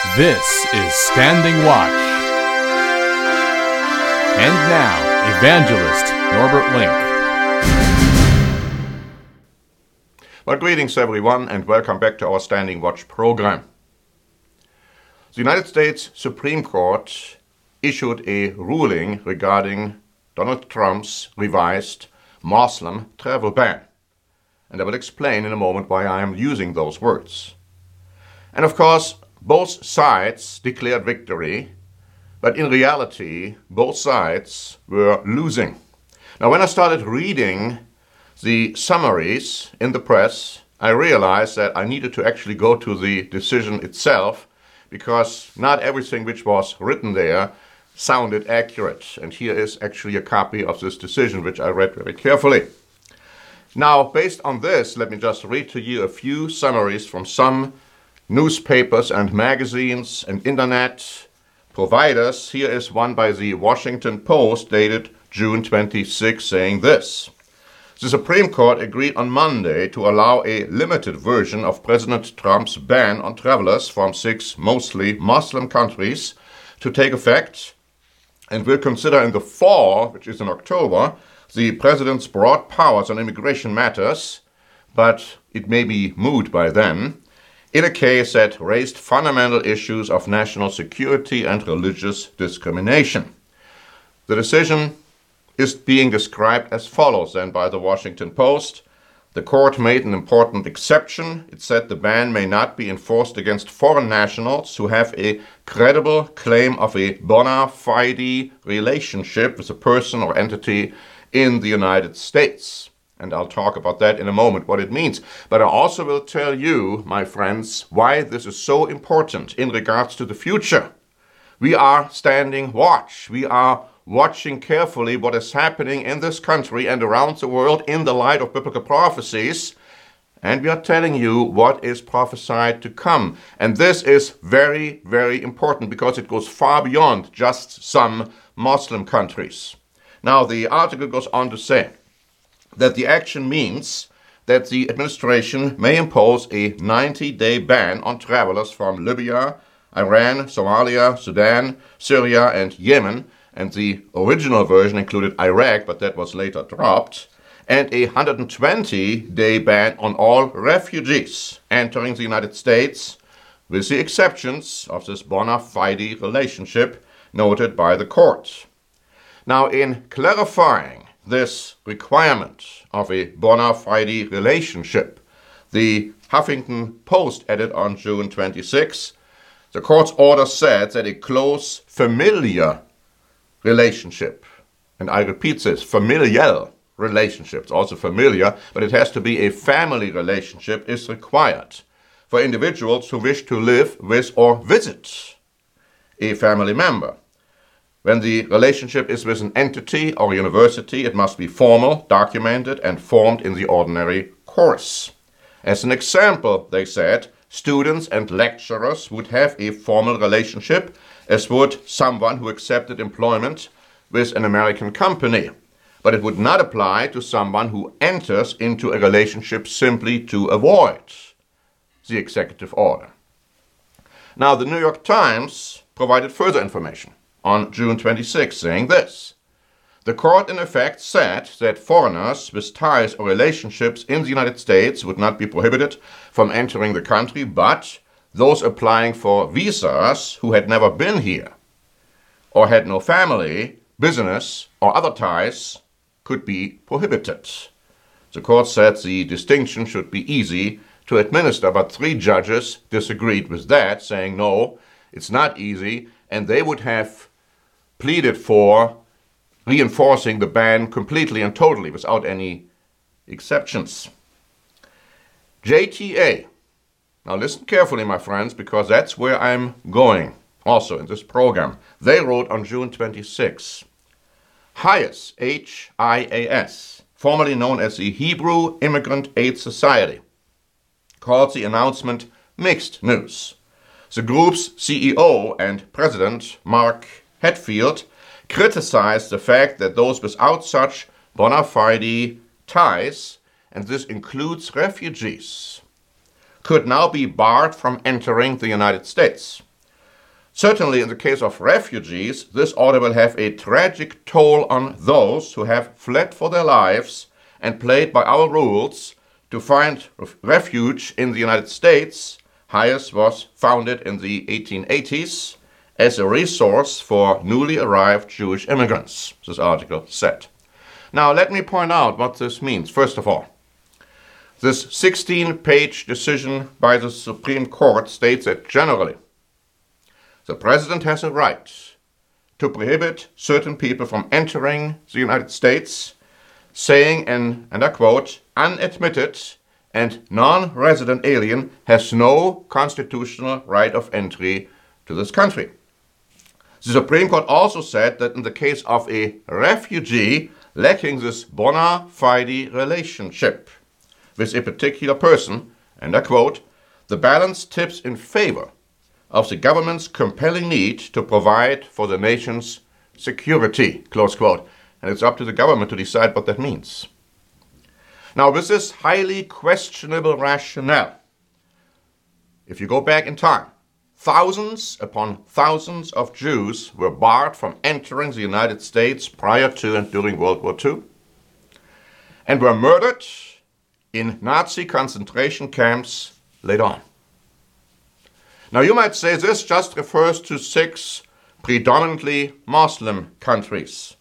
This is Standing Watch. And now, Evangelist Norbert Link. Well, greetings everyone and welcome back to our Standing Watch program. The United States Supreme Court issued a ruling regarding Donald Trump's revised Muslim travel ban. And I will explain in a moment why I am using those words. And of course, both sides declared victory, but in reality, both sides were losing. Now, when I started reading the summaries in the press, I realized that I needed to actually go to the decision itself, because not everything which was written there sounded accurate. And here is actually a copy of this decision, which I read very carefully. Now, based on this, let me just read to you a few summaries from some newspapers and magazines and internet providers. Here is one by the Washington Post dated June 26 saying this. The Supreme Court agreed on Monday to allow a limited version of President Trump's ban on travelers from 6 mostly Muslim countries to take effect, and will consider in the fall, which is in October, the president's broad powers on immigration matters, but it may be moot by then, in a case that raised fundamental issues of national security and religious discrimination. The decision is being described as follows then by the Washington Post. The court made an important exception. It said the ban may not be enforced against foreign nationals who have a credible claim of a bona fide relationship with a person or entity in the United States. And I'll talk about that in a moment, what it means. But I also will tell you, my friends, why this is so important in regards to the future. We are standing watch. We are watching carefully what is happening in this country and around the world in the light of biblical prophecies. And we are telling you what is prophesied to come. And this is very, very important because it goes far beyond just some Muslim countries. Now, the article goes on to say that the action means that the administration may impose a 90-day ban on travelers from Libya, Iran, Somalia, Sudan, Syria, and Yemen, and the original version included Iraq, but that was later dropped, and a 120-day ban on all refugees entering the United States, with the exceptions of this bona fide relationship noted by the court. Now, in clarifying this requirement of a bona fide relationship, the Huffington Post added on June 26, the court's order said that a close familiar relationship, and I repeat this, familial relationship, it's also familiar, but it has to be a family relationship, is required for individuals who wish to live with or visit a family member. When the relationship is with an entity or university, it must be formal, documented, and formed in the ordinary course. As an example, they said, students and lecturers would have a formal relationship, as would someone who accepted employment with an American company. But it would not apply to someone who enters into a relationship simply to avoid the executive order. Now, the New York Times provided further information on June 26, saying this. The court in effect said that foreigners with ties or relationships in the United States would not be prohibited from entering the country, but those applying for visas who had never been here or had no family, business, or other ties could be prohibited. The court said the distinction should be easy to administer, but 3 judges disagreed with that, saying no, it's not easy, and they would have pleaded for reinforcing the ban completely and totally without any exceptions. JTA. Now listen carefully, my friends, because that's where I'm going also in this program. They wrote on June 26. HIAS, H-I-A-S, formerly known as the Hebrew Immigrant Aid Society, called the announcement mixed news. The group's CEO and president, Mark Hatfield, criticized the fact that those without such bona fide ties, and this includes refugees, could now be barred from entering the United States. Certainly in the case of refugees, this order will have a tragic toll on those who have fled for their lives and played by our rules to find refuge in the United States. HIAS was founded in the 1880s as a resource for newly arrived Jewish immigrants, this article said. Now let me point out what this means. First of all, this 16-page decision by the Supreme Court states that generally the President has a right to prohibit certain people from entering the United States, saying, and I quote, "unadmitted and non-resident alien has no constitutional right of entry to this country." The Supreme Court also said that in the case of a refugee lacking this bona fide relationship with a particular person, and I quote, "the balance tips in favor of the government's compelling need to provide for the nation's security," close quote. And it's up to the government to decide what that means. Now, with this highly questionable rationale, if you go back in time, thousands upon thousands of Jews were barred from entering the United States prior to and during World War II and were murdered in Nazi concentration camps later on. Now, you might say this just refers to 6 predominantly Muslim countries.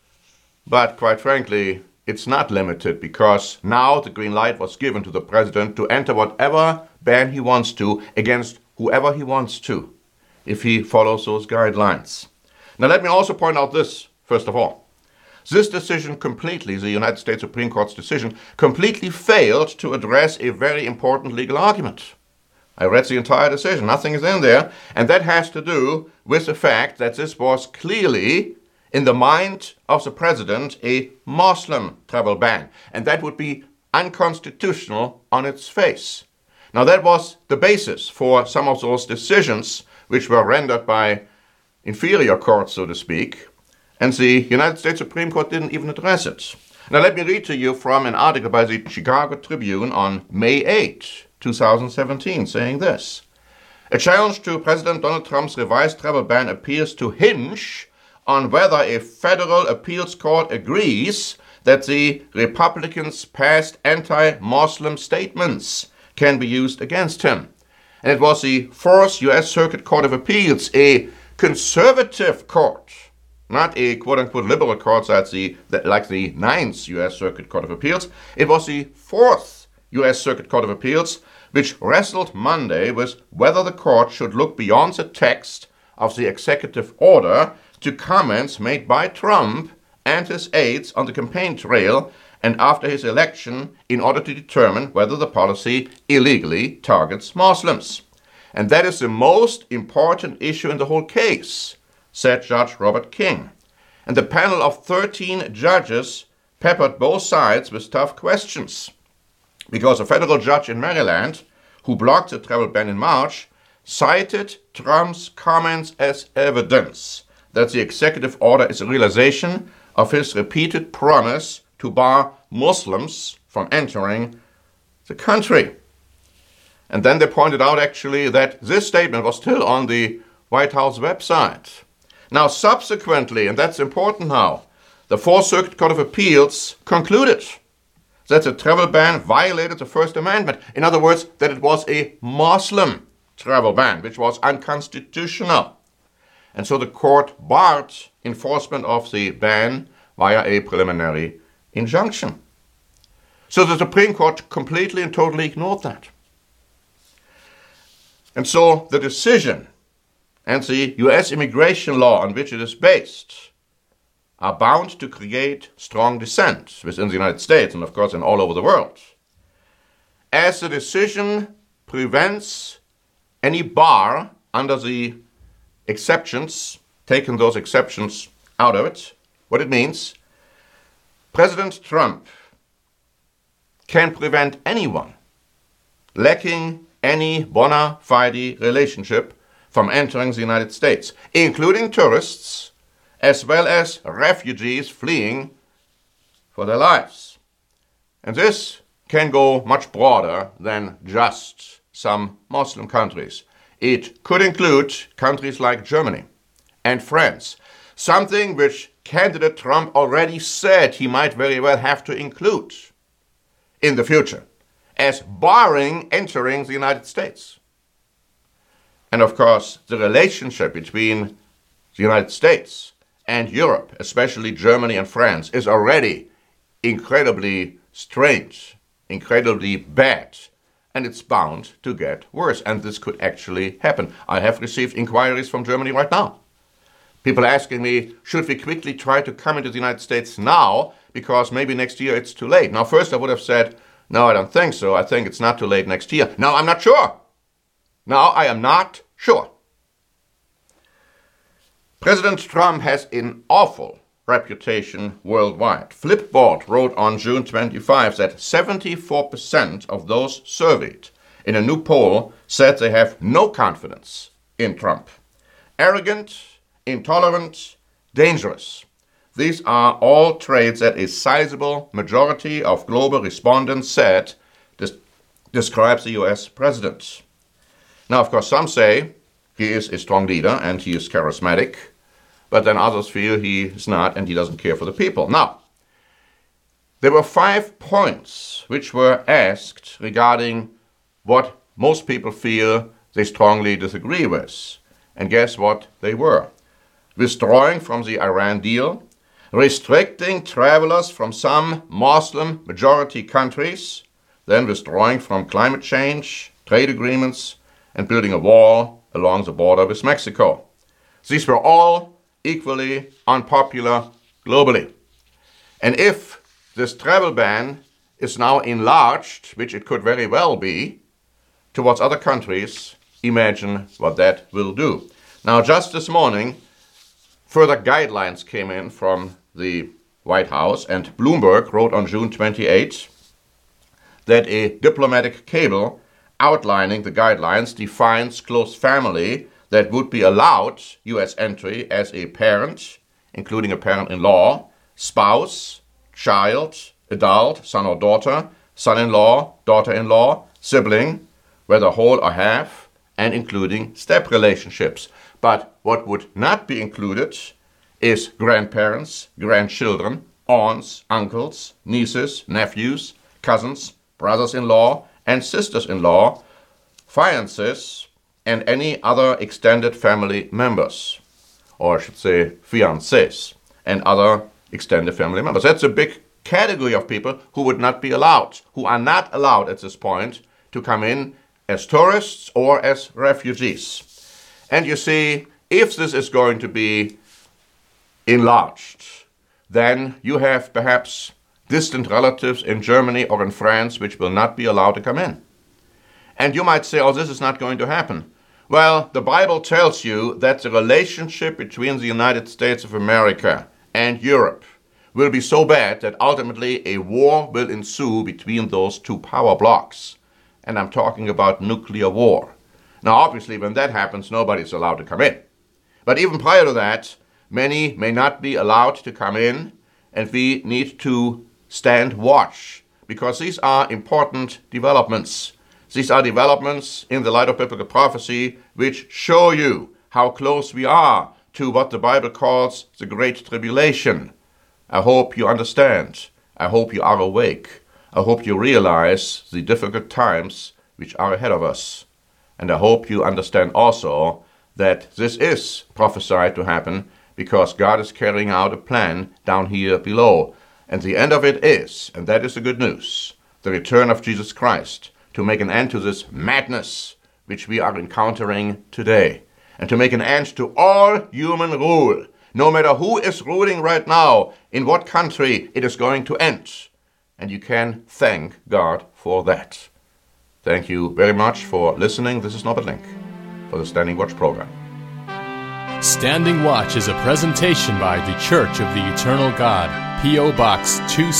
But quite frankly, it's not limited, because now the green light was given to the President to enter whatever ban he wants to against whoever he wants to, if he follows those guidelines. Now let me also point out this, first of all. This decision completely, the United States Supreme Court's decision, completely failed to address a very important legal argument. I read the entire decision, nothing is in there, and that has to do with the fact that this was clearly, in the mind of the President, a Muslim travel ban, and that would be unconstitutional on its face. Now that was the basis for some of those decisions which were rendered by inferior courts, so to speak, and the United States Supreme Court didn't even address it. Now let me read to you from an article by the Chicago Tribune on May 8, 2017, saying this: "A challenge to President Donald Trump's revised travel ban appears to hinge on whether a federal appeals court agrees that the Republicans' past anti-Muslim statements can be used against him." And it was the 4th U.S. Circuit Court of Appeals, a conservative court, not a quote-unquote liberal court like the 9th U.S. Circuit Court of Appeals. It was the 4th U.S. Circuit Court of Appeals which wrestled Monday with whether the court should look beyond the text of the executive order to comments made by Trump and his aides on the campaign trail and after his election in order to determine whether the policy illegally targets Muslims. And that is the most important issue in the whole case, said Judge Robert King. And the panel of 13 judges peppered both sides with tough questions, because a federal judge in Maryland, who blocked the travel ban in March, cited Trump's comments as evidence that the executive order is a realization of his repeated promise to bar Muslims from entering the country. And then they pointed out actually that this statement was still on the White House website. Now subsequently, and that's important now, the 4th Circuit Court of Appeals concluded that the travel ban violated the First Amendment. In other words, that it was a Muslim travel ban, which was unconstitutional. And so the court barred enforcement of the ban via a preliminary injunction. So the Supreme Court completely and totally ignored that. And so the decision and the U.S. immigration law on which it is based are bound to create strong dissent within the United States and, of course, and all over the world. As the decision prevents any bar under the exceptions, taking those exceptions out of it, what it means, President Trump can prevent anyone lacking any bona fide relationship from entering the United States, including tourists, as well as refugees fleeing for their lives. And this can go much broader than just some Muslim countries. It could include countries like Germany and France, something which candidate Trump already said he might very well have to include in the future, as barring entering the United States. And of course, the relationship between the United States and Europe, especially Germany and France, is already incredibly strange, incredibly bad, and it's bound to get worse. And this could actually happen. I have received inquiries from Germany right now. People asking me, should we quickly try to come into the United States now, because maybe next year it's too late? Now, first I would have said, no, I don't think so. I think it's not too late next year. No, I'm not sure. No, I am not sure. President Trump has an awful reputation worldwide. Flipboard wrote on June 25 that 74% of those surveyed in a new poll said they have no confidence in Trump. Arrogant, intolerant, dangerous. These are all traits that a sizable majority of global respondents said describes the US president. Now, of course, some say he is a strong leader and he is charismatic, but then others feel he is not and he doesn't care for the people. Now, there were 5 points which were asked regarding what most people feel they strongly disagree with. And guess what they were? Withdrawing from the Iran deal, restricting travelers from some Muslim majority countries, then withdrawing from climate change, trade agreements, and building a wall along the border with Mexico. These were all equally unpopular globally. And if this travel ban is now enlarged, which it could very well be, towards other countries, imagine what that will do. Now, just this morning, further guidelines came in from the White House, and Bloomberg wrote on June 28 that a diplomatic cable outlining the guidelines defines close family that would be allowed U.S. entry as a parent, including a parent-in-law, spouse, child, adult, son or daughter, son-in-law, daughter-in-law, sibling, whether whole or half, and including step relationships. But what would not be included is grandparents, grandchildren, aunts, uncles, nieces, nephews, cousins, brothers-in-law, and sisters-in-law, fiancés, and any other extended family members, or I should say fiancés, and other extended family members. That's a big category of people who would not be allowed, who are not allowed at this point to come in as tourists or as refugees. And you see, if this is going to be enlarged, then you have perhaps distant relatives in Germany or in France which will not be allowed to come in. And you might say, oh, this is not going to happen. Well, the Bible tells you that the relationship between the United States of America and Europe will be so bad that ultimately a war will ensue between those two power blocks. And I'm talking about nuclear war. Now, obviously, when that happens, nobody's allowed to come in. But even prior to that, many may not be allowed to come in, and we need to stand watch, because these are important developments. These are developments in the light of biblical prophecy which show you how close we are to what the Bible calls the Great Tribulation. I hope you understand. I hope you are awake. I hope you realize the difficult times which are ahead of us. And I hope you understand also that this is prophesied to happen because God is carrying out a plan down here below. And the end of it is, and that is the good news, the return of Jesus Christ, to make an end to this madness which we are encountering today, and to make an end to all human rule. No matter who is ruling right now, in what country, it is going to end. And you can thank God for that. Thank you very much for listening. This is Norbert Link for the Standing Watch program. Standing Watch is a presentation by the Church of the Eternal God, P.O. Box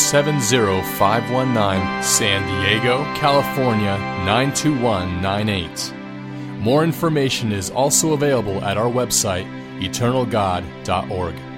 270519, San Diego, California 92198. More information is also available at our website, eternalgod.org.